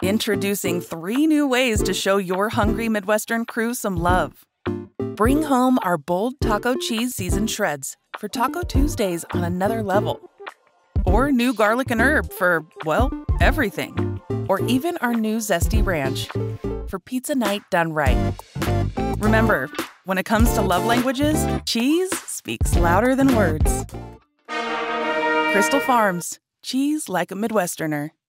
Introducing 3 new ways to show your hungry Midwestern crew some love. Bring home our bold taco cheese seasoned shreds for Taco Tuesdays on another level. Or new garlic and herb for, well, everything. Or even our new zesty ranch for pizza night done right. Remember, when it comes to love languages, cheese speaks louder than words. Crystal Farms, cheese like a Midwesterner.